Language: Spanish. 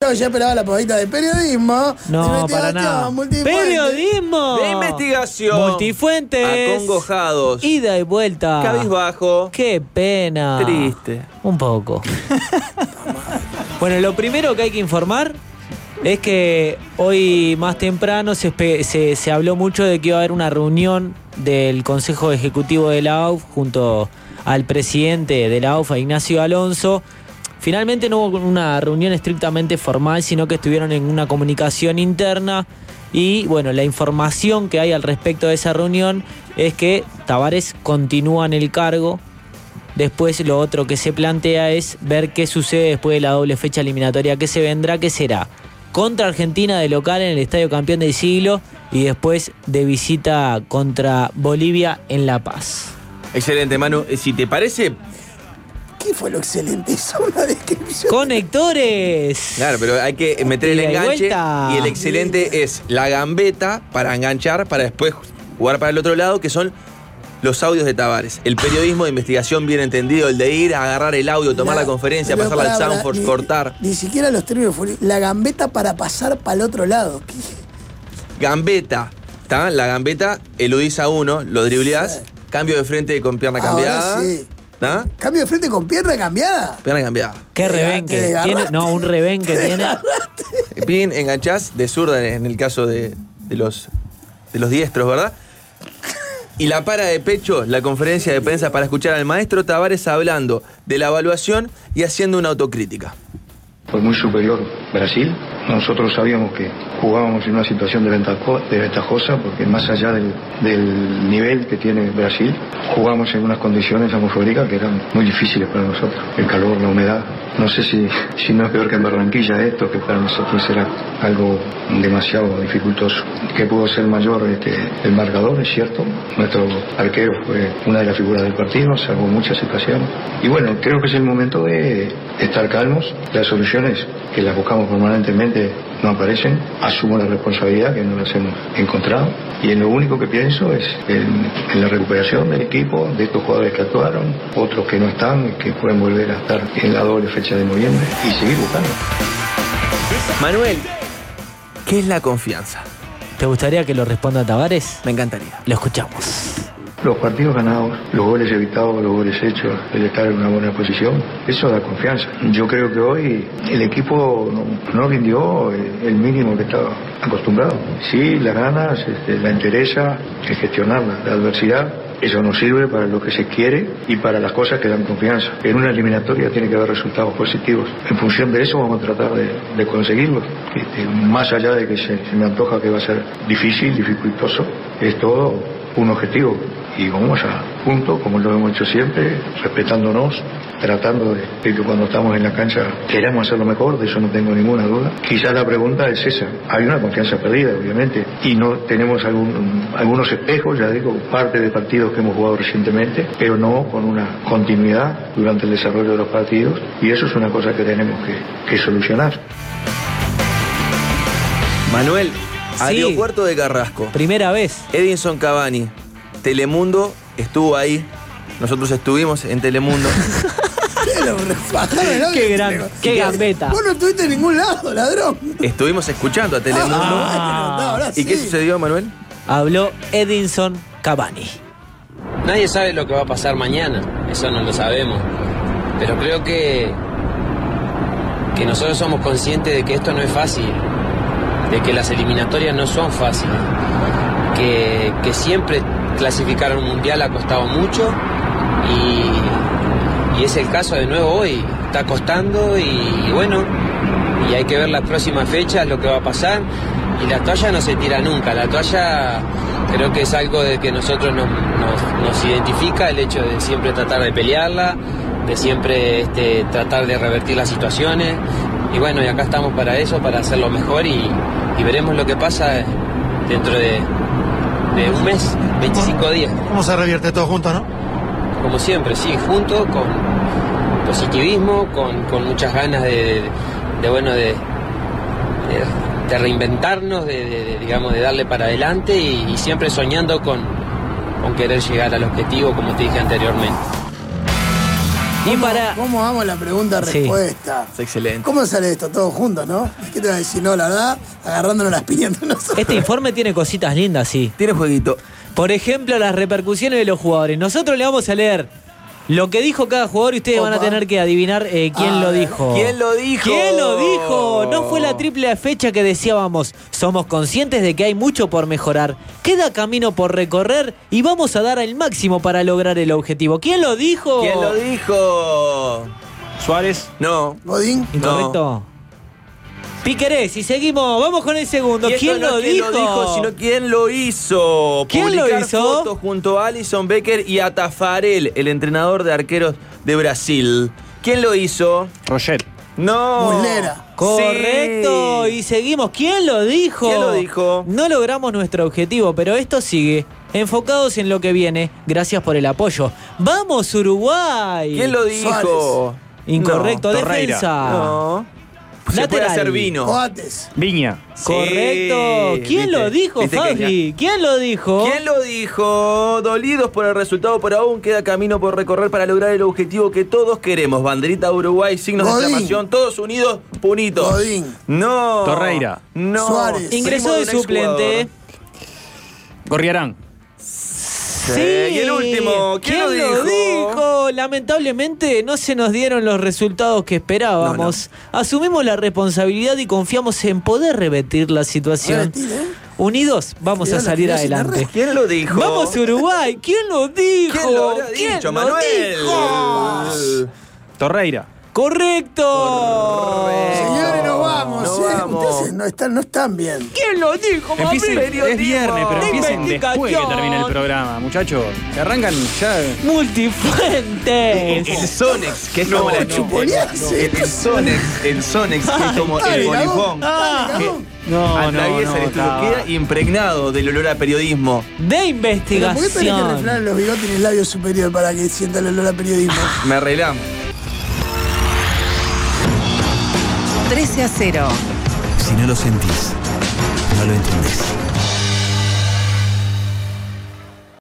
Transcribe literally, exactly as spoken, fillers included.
que ya esperaba la pavita de periodismo. No, para nada. Periodismo. De investigación. Multifuentes. Acongojados. Ida y vuelta. Cabizbajo. Qué pena. Triste. Un poco. Bueno, lo primero que hay que informar es que hoy más temprano se, se, se habló mucho de que iba a haber una reunión del Consejo Ejecutivo de la A U F junto al presidente de la A U F, Ignacio Alonso. Finalmente no hubo una reunión estrictamente formal, sino que estuvieron en una comunicación interna y, bueno, la información que hay al respecto de esa reunión es que Tabárez continúa en el cargo. Después lo otro que se plantea es ver qué sucede después de la doble fecha eliminatoria que se vendrá, que será contra Argentina de local en el Estadio Campeón del Siglo y después de visita contra Bolivia en La Paz. Excelente, Manu. Si te parece... ¿Qué fue lo excelente? Hizo una descripción. ¡Conectores! Claro, pero hay que meter el enganche y el excelente es la gambeta para enganchar, para después jugar para el otro lado, que son los audios de Tabárez. El periodismo de investigación bien entendido, el de ir a agarrar el audio, tomar la, la conferencia, pasarla para, al Soundforce, cortar. Ni siquiera los términos fueron. La gambeta para pasar para el otro lado. ¿Qué? Gambeta. ¿Está? La gambeta, eludís a uno, lo dribleás, sí. Cambio de frente con pierna cambiada. Ahora sí. ¿Ah? ¿Cambio de frente con pierna cambiada? Pierna cambiada. ¿Qué rebenque? ¿Tiene? No, un rebenque tiene. Bien, enganchás de zurda en el caso de, de, los, de los diestros, ¿verdad? Y la para de pecho, la conferencia de prensa para escuchar al maestro Tabárez hablando de la evaluación y haciendo una autocrítica. Fue muy superior Brasil. Nosotros sabíamos que jugábamos en una situación desventajosa porque más allá del, del nivel que tiene Brasil, jugamos en unas condiciones atmosféricas que eran muy difíciles para nosotros. El calor, la humedad. No sé si, si no es peor que en Barranquilla esto, que para nosotros era algo demasiado dificultoso. Que pudo ser mayor este, el marcador, es cierto. Nuestro arquero fue una de las figuras del partido, salvó muchas situaciones. Y bueno, creo que es el momento de estar calmos. Las soluciones que las buscamos permanentemente no aparecen. Asumo la responsabilidad que no las hemos encontrado. Y en lo único que pienso es en, en la recuperación del equipo, de estos jugadores que actuaron, otros que no están, que pueden volver a estar en la doble fecha de noviembre y seguir buscando. Manuel, ¿qué es la confianza? ¿Te gustaría que lo responda Tabárez? Me encantaría. Lo escuchamos. Los partidos ganados, los goles evitados, los goles hechos, el estar en una buena posición, eso da confianza. Yo creo que hoy el equipo no, no rindió el mínimo que estaba acostumbrado. Sí, las ganas, este, la entereza, el gestionar la, la adversidad, eso nos sirve para lo que se quiere y para las cosas que dan confianza. En una eliminatoria tiene que haber resultados positivos. En función de eso vamos a tratar de, de conseguirlos. Este, más allá de que se, se me antoja que va a ser difícil, dificultoso, es todo un objetivo. Y vamos a juntos, como lo hemos hecho siempre, respetándonos, tratando de, de que cuando estamos en la cancha queremos hacerlo mejor, de eso no tengo ninguna duda. Quizás la pregunta es esa. Hay una confianza perdida, obviamente, y no tenemos algún, algunos espejos, ya digo, parte de partidos que hemos jugado recientemente, pero no con una continuidad durante el desarrollo de los partidos, y eso es una cosa que tenemos que, que solucionar. Manuel, sí. Aeropuerto de Carrasco. Primera vez. Edinson Cavani. Telemundo estuvo ahí. Nosotros estuvimos en Telemundo. Qué gran, qué gambeta. Vos no estuviste en ningún lado, ladrón. Estuvimos escuchando a Telemundo. Ah, no, ¿Y qué sí. sucedió, Manuel? Habló Edinson Cavani. Nadie sabe lo que va a pasar mañana, eso no lo sabemos. Pero creo que, que nosotros somos conscientes de que esto no es fácil, de que las eliminatorias no son fáciles, que, que siempre clasificar a un mundial ha costado mucho y, y es el caso de nuevo hoy, está costando y, y bueno, y hay que ver las próximas fechas, lo que va a pasar, y la toalla no se tira nunca, la toalla creo que es algo de que nosotros nos, nos, nos identifica, el hecho de siempre tratar de pelearla, de siempre este, tratar de revertir las situaciones, y bueno, y acá estamos para eso, para hacerlo mejor y, y veremos lo que pasa dentro de de un mes, veinticinco días. ¿Cómo se revierte todo junto, no? Como siempre, sí, junto, con positivismo, con, con muchas ganas de, de, de bueno, de, de, de reinventarnos, de, de, de, digamos, de darle para adelante y, y siempre soñando con, con querer llegar al objetivo, como te dije anteriormente. Y para... ¿Cómo vamos la pregunta-respuesta? Sí. Es excelente. ¿Cómo sale esto? Todos juntos, ¿no? ¿Qué te va a decir? No, la verdad, agarrándonos las piñas entre nosotros. Este informe tiene cositas lindas, sí. Tiene jueguito. Por ejemplo, las repercusiones de los jugadores. Nosotros le vamos a leer lo que dijo cada jugador y ustedes Opa. van a tener que adivinar eh, quién A lo ver. dijo. ¿Quién lo dijo? ¿Quién lo dijo? No fue la triple fecha que decíamos. Somos conscientes de que hay mucho por mejorar. Queda camino por recorrer y vamos a dar el máximo para lograr el objetivo. ¿Quién lo dijo? ¿Quién lo dijo? Suárez. No. Godín. Incorrecto. Piquerés, y seguimos, vamos con el segundo. Y esto ¿Quién, no lo, es quién dijo? lo dijo? Sino quién lo hizo. ¿Quién lo Publicar hizo? fotos junto a Alisson Becker y a Tafarel, el entrenador de arqueros de Brasil. ¿Quién lo hizo? Roger. No. Muslera. Correcto, Sí. y seguimos. ¿Quién lo dijo? ¿Quién lo dijo? No logramos nuestro objetivo, pero esto sigue. Enfocados en lo que viene. Gracias por el apoyo. ¡Vamos, Uruguay! ¿Quién lo dijo? Suárez. Incorrecto, No, Torreira. defensa. No. Se puede Lateral. hacer vino. Coates. Viña. Correcto. Sí, ¿Quién viste, lo dijo, viste que Fabri? ¿Quién lo dijo? ¿Quién lo dijo? Dolidos por el resultado, por aún queda camino por recorrer para lograr el objetivo que todos queremos. Banderita Uruguay, signos de Godín. exclamación, todos unidos, punitos. Godín. No. Torreira. No. Suárez. Ingresó de Seguimos un suplente. exjugador. Gorriarán. Sí. Y el último, ¿quién, lo dijo? dijo? Lamentablemente no se nos dieron los resultados que esperábamos. Asumimos la responsabilidad y confiamos en poder revertir la situación. Revertir, ¿eh? Unidos vamos Cuidado, a salir la tirás en la adelante. red. ¿Quién lo dijo? Vamos Uruguay. ¿Quién lo dijo? ¿Quién lo habrá ¿Quién dicho, lo Manuel? dijo? Torreira. Correcto. Señores, nos vamos. Nos ¿eh? vamos. Ustedes no están, no están bien. ¿Quién lo dijo, Empiecen, mami? es viernes, pero De empiecen investigación. después que termine el programa, muchachos. Que arrancan ya. Multifuentes. El Sonex, que es No, como la chuponearse. El Sonex, el Sonex, que es como Dale, el cagón. bolifón. Dale, Que cagón. No, atraviesa el estudio, estaba. queda impregnado del olor a periodismo. De ¿Pero por qué investigación. tenés que refrenar los bigotes en el labio superior para que sienta el olor a periodismo? Me arreglamos. trece a cero. Si no lo sentís, no lo entendés.